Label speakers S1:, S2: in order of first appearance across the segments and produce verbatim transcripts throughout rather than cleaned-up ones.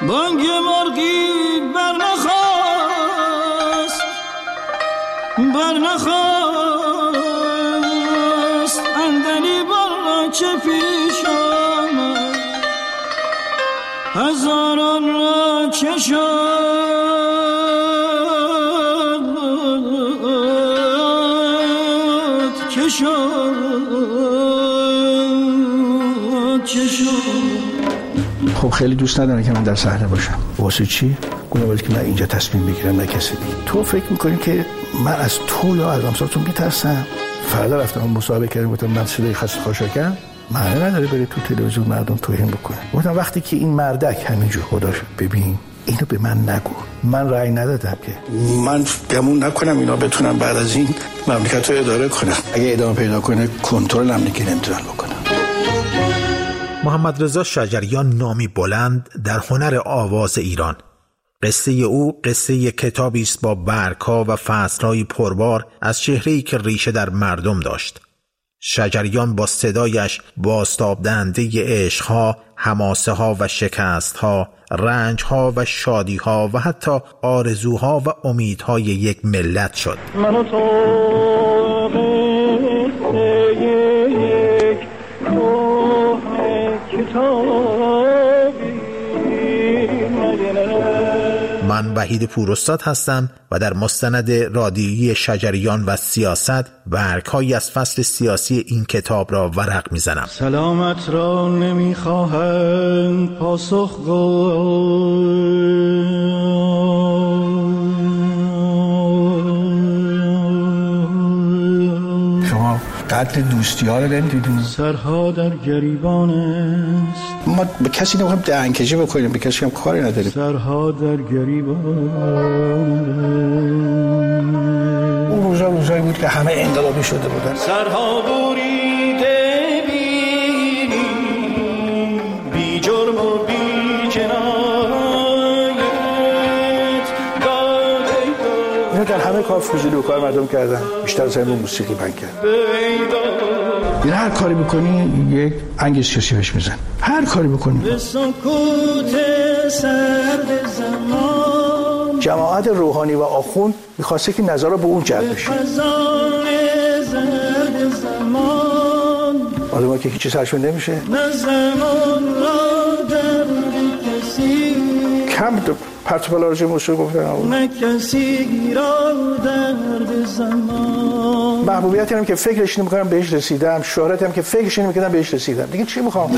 S1: بانگ مرغی برنخواست برنخواست اندلی بار چه پیش آمد هزاران را چه شد چه شد چه شد.
S2: خب خیلی دوست ندارم که من در صحنه باشم. واسه چی؟ گفتم واسه که من اینجا تصمیم بگیرم نه کسی دیگه. تو فکر میکنی که من از تو یا از امثالتون میترسم؟ فردا رفتم مصاحبه کردم گفتم من صدای خسته خاشاکم، معنی نداره بره تو تلویزیون مردم توهین بکنه. گفتم وقتی که این مردک همینجور خداش ببین اینو به من نگو، من رأی ندادم که من گمون نکنم اینا بتونم بعد از این مملکت رو اداره کنم. اگه ادامه پیدا کنه کنترل هم دیگه نمیتونن بکنم.
S3: محمد رضا شجریان نامی بلند در هنر آواز ایران. قصه او قصه کتابی است با برگ‌ها و فصل‌های پربار از چهره‌ای که ریشه در مردم داشت. شجریان با صدایش بازتاب دهنده عشق‌ها، حماسه‌ها و شکست‌ها، رنج‌ها و شادی‌ها و حتی آرزوها و امیدهای یک ملت شد.
S1: من و تو
S3: من وحید پوراستاد هستم و در مستند رادیویی شجریان و سیاست برگ‌هایی از فصل سیاسی این کتاب را ورق می‌زنم.
S1: سلامت را نمی‌خواهم پاسخ گو
S2: شما قدر دوستی ها رو نمی‌دونید.
S1: سرها در گریبان است.
S2: ما به کسی نمیخوایم دهنکجی بکنیم، به کسی هم کاری نداریم.
S1: سرها در گریبان
S2: اون روزا روزایی بود که همه انقلابی شده بودن.
S1: سرها بریده بینی بی جرم و بی جنایت داده
S2: اینو در همه کار فضولی و کار مردم کردن، بیشتر از همون موسیقی بند کرد. این هر کاری بکنی یک انگ سیاسی بهش میزن، هر کاری بکنی.
S1: به سکوت سرد زمان
S2: جماعت روحانی و آخوند میخواسته که نظر رو به اون جلب بشه.
S1: خزان زرد زمان
S2: آدم که هیچی سرشون نمیشه.
S1: نه زمان را در کسی
S2: کم پرت و پلا راجع موسیقی گفتن،
S1: نه کسی را درد زمان.
S2: محبوبیتی هم که فکرش نمی‌کردم بهش رسیدم، شهرتی هم که فکرش نمی‌کردم بهش رسیدم. دیگه چی می‌خوام؟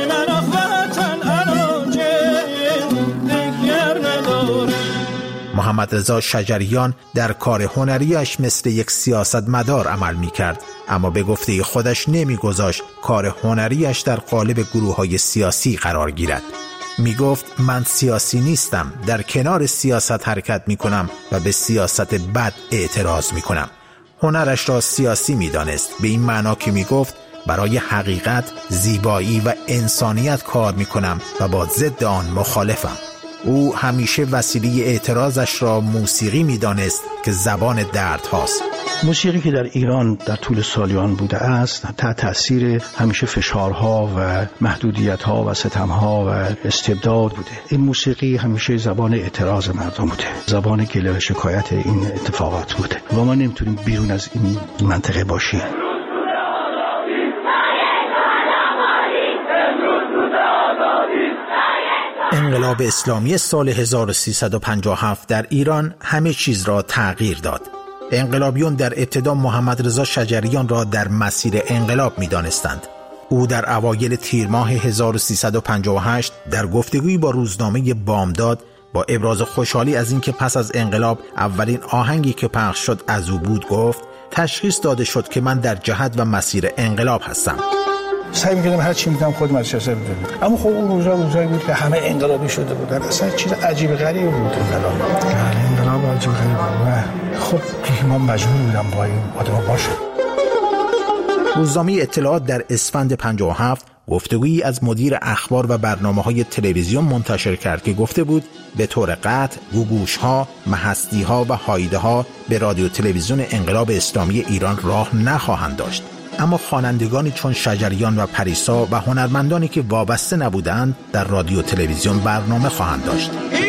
S3: محمد رضا شجریان در کار هنریش مثل یک سیاستمدار عمل می‌کرد، اما به گفته خودش نمی‌گذاشت کار هنریش در قالب گروه‌های سیاسی قرار گیرد. میگفت من سیاسی نیستم، در کنار سیاست حرکت می‌کنم و به سیاست بد اعتراض می‌کنم. هنرش را سیاسی می‌دانست، به این معنا که میگفت برای حقیقت، زیبایی و انسانیت کار می‌کنم و با ضد آن مخالفم. او همیشه وسیله اعتراضش را موسیقی می‌دانست که زبان درد هاست.
S2: موسیقی که در ایران در طول سالیان بوده است تحت تأثیر همیشه فشارها و محدودیت‌ها و ستم‌ها و استبداد بوده. این موسیقی همیشه زبان اعتراض مردم بوده، زبان گله و شکایت این اتفاقات بوده و ما نمیتونیم بیرون از این منطقه باشیم.
S3: انقلاب اسلامی سال هزار و سیصد و پنجاه و هفت در ایران همه چیز را تغییر داد. انقلابیون در ابتدا محمد رضا شجریان را در مسیر انقلاب می دانستند. او در اوایل تیر ماه هزار و سیصد و پنجاه و هشت در گفتگویی با روزنامه بامداد با ابراز خوشحالی از اینکه پس از انقلاب اولین آهنگی که پخش شد از او بود گفت تشخیص داده شد که من در جهت و مسیر انقلاب هستم.
S2: سعی می‌کردم هر چی می‌گم خودم از سیاست بدونم، اما خب اون روزا روزایی بود که همه انقلابی شده بودن. اصلا چیز عجیب غریبی بود انقلاب. انقلاب عجیب غریبی بود. خب دیگه ما مجبور بودم با این آدم باشم.
S3: روزنامه اطلاعات در اسفند پنجاه و هفت گفتگویی از مدیر اخبار و برنامه‌های تلویزیون منتشر کرد که گفته بود به طور قطع گوگوش‌ها، محسدی‌ها و هایده‌ها به رادیو تلویزیون انقلاب اسلامی ایران راه نخواهند داشت. اما خوانندگانی چون شجریان و پریسا و هنرمندانی که وابسته نبودند در رادیو تلویزیون برنامه خواهند داشت.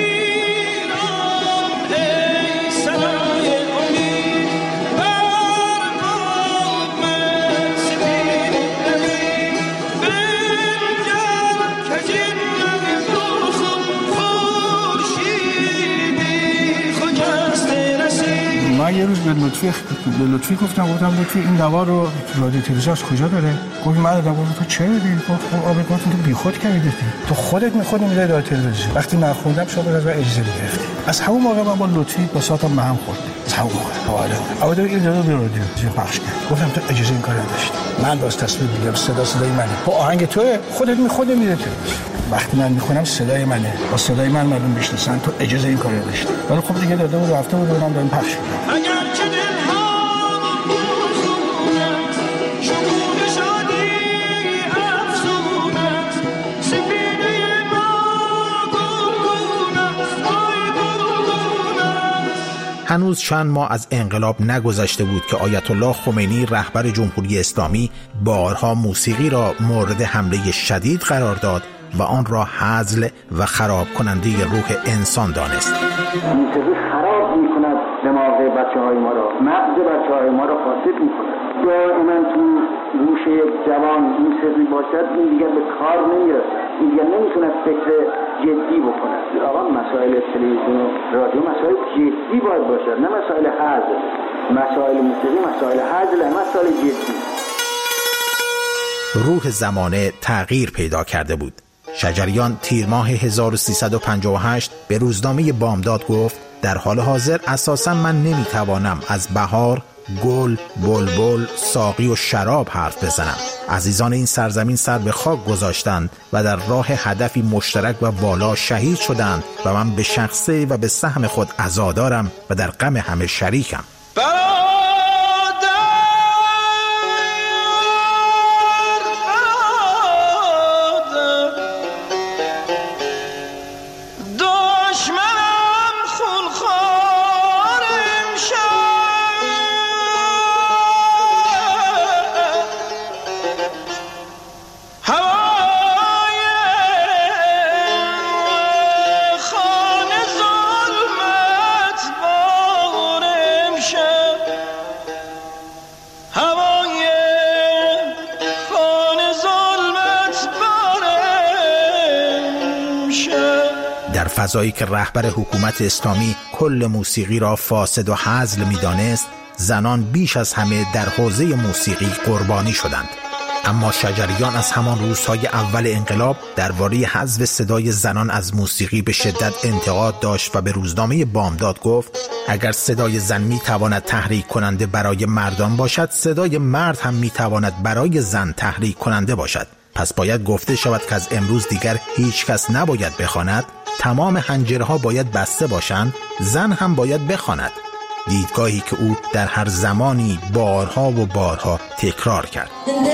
S2: من یه روز به لطفی به لطفی گفتم گفتم لطفی این نوار رو رادیو تلویزیون از کجا داره؟ گفت من دادم. گفت تو چه دیدی؟ گفت آب گفتم تو بیخود کردی، تو خودت میخونی میره رادیو تلویزیون. وقتی من خوندم شما از من اجازه گرفتی. از همون موقع من با لطفی با ساعتم به هم خورد. از همون موقع حالا اول این رو به رادیو پخش کرد. گفتم تو اجازه این کارو نداشتی. من باز تصمیم میگیرم صدا صدای منه. با آهنگ تو خودت میخونی میره تلویزیون. وقتی من میخونم صدای منه، با صدای من مردم میشناسن، تو اجازه این کارو نداشتی. ولی خب دیگه داده بود رفته بود اونم دارم پخش میکنم.
S3: هنوز چند ماه از انقلاب نگذشته بود که آیت الله خمینی رهبر جمهوری اسلامی بارها موسیقی را مورد حمله شدید قرار داد و آن را هزل و خراب کننده روح انسان دانست.
S4: موسیقی خراب می‌کند دماغ بچه‌های ما را، مغز بچه‌های ما را فاسد می‌کند. دائما تو گوش جوان موسیقی باشد، این دیگر به کار نمی‌رسد، این دیگر نمی‌تونه فکر جدی بکنه. آقا مسائل تلویزیون و رادیو مسائل جدی باید باشد، نه مسائل هزل. مسائل موسیقی مسائل هزل، مسائل جدی.
S3: روح زمانه تغییر پیدا کرده بود. شجریان تیر ماه هزار و سیصد و پنجاه و هشت به روزنامه بامداد گفت در حال حاضر اساساً من نمیتوانم از بهار، گل، بلبل، ساقی و شراب حرف بزنم. عزیزان این سرزمین سر به خاک گذاشتند و در راه هدفی مشترک و والا شهید شدند و من به شخصه و به سهم خود عزادارم و در غم همه شریکم. در فضایی که رهبر حکومت اسلامی کل موسیقی را فاسد و هزل می‌دانست، زنان بیش از همه در حوزه موسیقی قربانی شدند. اما شجریان از همان روزهای اول انقلاب درباره حذف صدای زنان از موسیقی به شدت انتقاد داشت و به روزنامه بامداد گفت اگر صدای زن می‌تواند تحریک کننده برای مردان باشد، صدای مرد هم می‌تواند برای زن تحریک کننده باشد. پس باید گفته شود که از امروز دیگر هیچ کس نباید بخواند، تمام حنجرها باید بسته باشند، زن هم باید بخواند. دیدگاهی که او در هر زمانی بارها و بارها تکرار کرد.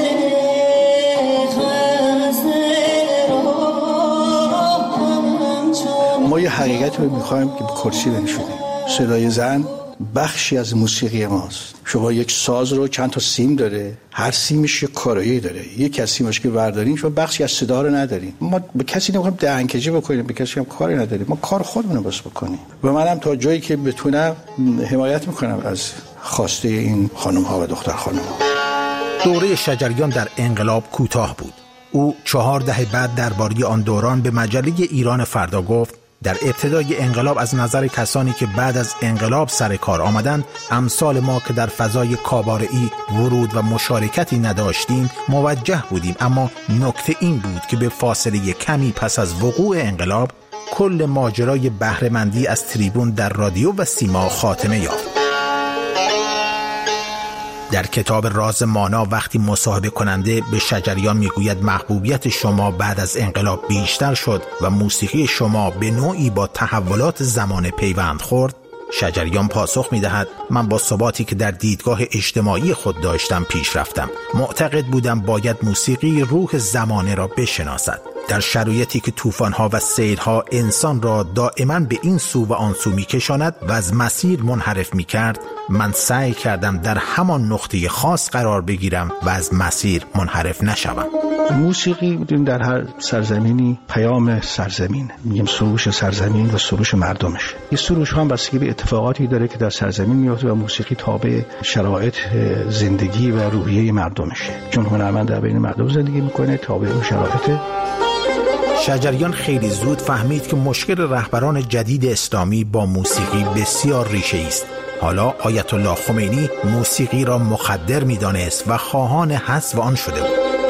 S2: ما یه حقیقت رو می‌خوایم که به کرسی بنشونیم. صدای زن بخشی از موسیقی ماست. شما یک ساز رو چند تا سیم داره، هر سیمش یک کارایی داره. یک از سیمش که بردارین شما بخشی از صدا رو ندارین. ما به کسی نمیخوایم دهنکجی بکنیم، به کسی هم کاری نداریم. ما کار خودمون رو بس بکنیم. و منم تا جایی که بتونم حمایت میکنم از خواسته این خانم ها و دختر خانم ها.
S3: دوره شجریان در انقلاب کوتاه بود. او چهار دهه بعد درباره آن دوران به مجله ایران فردا گفت در ابتدای انقلاب از نظر کسانی که بعد از انقلاب سر کار آمدند، امثال ما که در فضای کاباره‌ای ورود و مشارکتی نداشتیم موجه بودیم، اما نکته این بود که به فاصله کمی پس از وقوع انقلاب کل ماجرای بهره‌مندی از تریبون در رادیو و سیما خاتمه یافت. در کتاب راز مانا وقتی مصاحبه کننده به شجریان میگوید محبوبیت شما بعد از انقلاب بیشتر شد و موسیقی شما به نوعی با تحولات زمان پیوند خورد، شجریان پاسخ میدهد من با ثباتی که در دیدگاه اجتماعی خود داشتم پیش رفتم. معتقد بودم باید موسیقی روح زمانه را بشناسد. در شرایطی که طوفان‌ها و سیل‌ها انسان را دائما به این سو و آن سو می‌کشاند و از مسیر منحرف می‌کرد، من سعی کردم در همان نقطه خاص قرار بگیرم و از مسیر منحرف نشوم.
S2: موسیقی بدون در هر سرزمینی پیام سرزمین، میگیم سروش سرزمین و سروش مردمش. این سروش هم بستگی به اتفاقاتی داره که در سرزمین میفته و موسیقی تابع شرایط زندگی و روحیه مردمشه، چون هنرمند در بین مردم زندگی میکنه، تابع اون شرایط.
S3: شجریان خیلی زود فهمید که مشکل رهبران جدید اسلامی با موسیقی بسیار ریشه‌ای است. حالا آیت الله خمینی موسیقی را مخدر می‌دانست و خواهان حذف آن شده بود.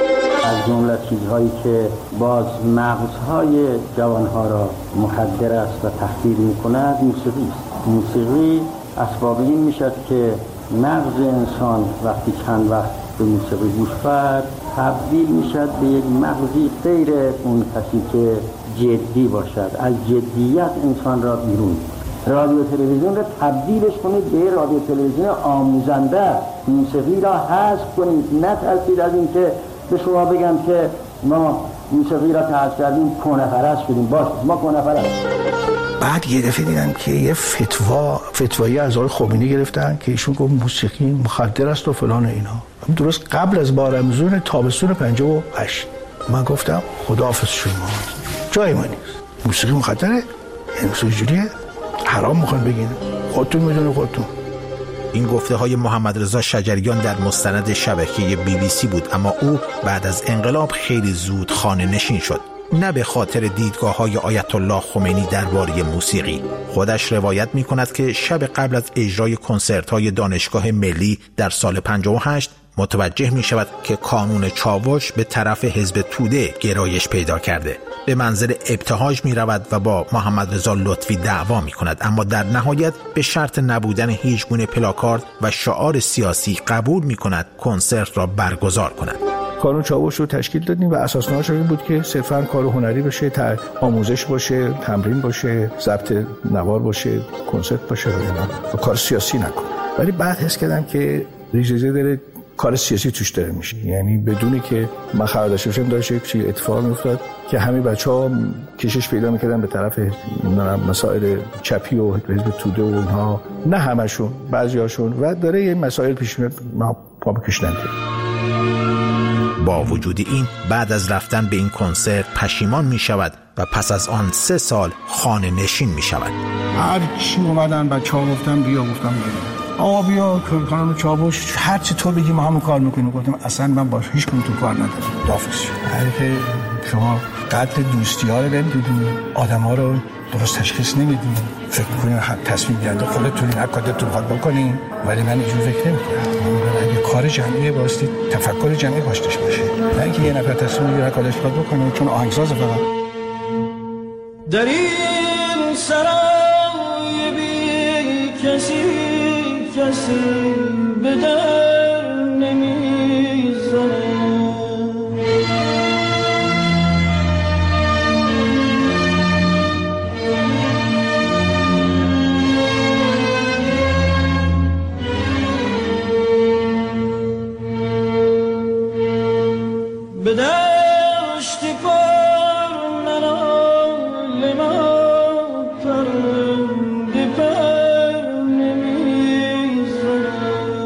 S4: از جمله چیزهایی که باز مغزهای جوانها را مخدر است و تخدیر می‌کند موسیقی است. موسیقی اسباب این میشد که مغز انسان وقتی چند وقت به موسیقی گوش کرد تبدیل میشد به یک مغزی غیر اون کسی که جدی باشد، از جدیت انسان را بیرون. رادیو تلویزیون را تبدیلش کنید به رادیو تلویزیون آموزنده، موسیقی را حذف کنید، نه ترسید از این که به شما بگم که ما موسیقی را حذف کردیم کهنه پرست شدیم. باش ما کهنه پرست.
S2: بعد یه دفعه دیدم که یه فتوا فتوایی از آقای خمینی گرفتن که ایشون گفت موسیقی مخدر است و فلان اینا. درست قبل از بار رمضان تابستون پنجاه و هشت من گفتم خداحافظ شما، جای ما نیست، موسیقی مخدره، این جوریه، حرام میخوان بگین، خودتون میدونه خودتون.
S3: این گفته های محمد رضا شجریان در مستند شبکه بی بی سی بود، اما او بعد از انقلاب خیلی زود خانه نشین شد. نه به خاطر دیدگاه های آیت الله خمینی درباره موسیقی. خودش روایت می کند که شب قبل از اجرای کنسرت های دانشگاه ملی در سال پنجاه و هشت متوجه می شود که کانون چاوش به طرف حزب توده گرایش پیدا کرده. به منزل ابتهاج می رود و با محمد رضا لطفی دعوا می کند، اما در نهایت به شرط نبودن هیچ گونه پلاکارد و شعار سیاسی قبول می کند کنسرت را برگزار کند.
S2: کانون چاوش رو تشکیل دادیم و اساسنامه‌اش این بود که صرفاً کار هنری باشه، آموزش باشه، تمرین باشه، ضبط نوار باشه، کنسرت باشه و اینا، و کار سیاسی نکنه. ولی بعد حس کردم که ریزه داره کار سیاسی توش داره میشه، یعنی بدونی که من خبر داشته باشم داشت یک چیز اتفاق میافتاد که همه بچه‌ها کشش پیدا میکردن به طرف مسائل چپی و حزب توده و اونها، نه همشون، بعضیاشون، و داره یه مسائل پیش میاد ما پا بکشنده.
S3: با وجود این بعد از رفتن به این کنسرت پشیمان می شود و پس از آن سه سال خانه نشین می شود.
S2: هر چی اومدن بچه ها گفتم بیا، گفتم بیا آقا بیا کانون چاوش هر چی تو بگی ما همون کار میکنیم. گفتم اصلا من باش هیچ کنم تو کار ندارم. دافز هر که شما قدر دوستی ها رو نمیدونی، آدم ها رو درست تشخیص نمیدونی، فکر میکنین تصمیم گیرنده خودتون هر کارتون بخواد بکنین، ولی من اینجور فکر نمیکنم. اگه کار جمعی واسه تفکر جمعی پشتش باشه، نه اینکه یه نفر تصمیم میگیره کارش بخواد بکنه چون آهنگساز فقط.
S1: در این سرای بی کسی کسی به در نمیزنه، به دشتی پر منال ما پرنده پر نمیزنه.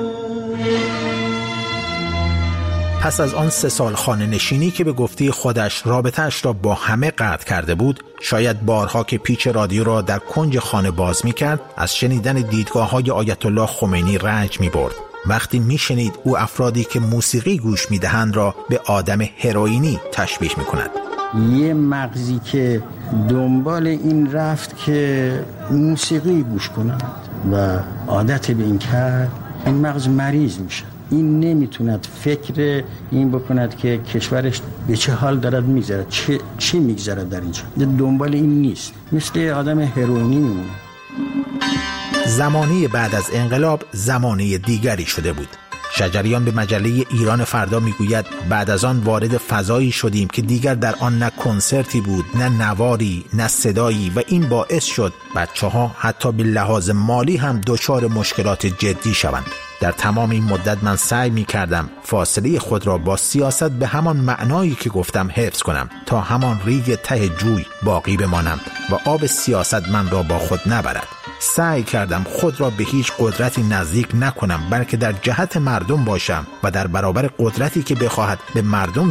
S3: پس از آن سه سال خانه نشینی که به گفته خودش رابطه‌اش را با همه قطع کرده بود، شاید بارها که پیچ رادیو را در کنج خانه باز می کرد، از شنیدن دیدگاه های آیت الله خمینی رنج می برد. وقتی می شنید او افرادی که موسیقی گوش می دهند را به آدم هروئینی تشبیه می کند.
S5: یه مغزی که دنبال این رفت که موسیقی گوش کند و عادت به این کرد، این مغز مریض میشه. این نمیتوند فکر این بکند که کشورش به چه حال دارد میگذرد، چه چی میگذرد در اینجا. دنبال این نیست، مثل آدم هروئینی میمونه.
S3: زمانه بعد از انقلاب زمانه دیگری شده بود. شجریان به مجله ایران فردا میگوید بعد از آن وارد فضایی شدیم که دیگر در آن نه کنسرتی بود، نه نواری، نه صدایی، و این باعث شد بچه‌ها حتی به لحاظ مالی هم دچار مشکلات جدی شوند. در تمام این مدت من سعی می کردم فاصله خود را با سیاست به همان معنایی که گفتم حفظ کنم تا همان ریگ ته جوی باقی بمانم و آب سیاست من را با خود نبرد. سعی کردم خود را به هیچ قدرتی نزدیک نکنم، بلکه در جهت مردم باشم و در برابر قدرتی که بخواهد به مردم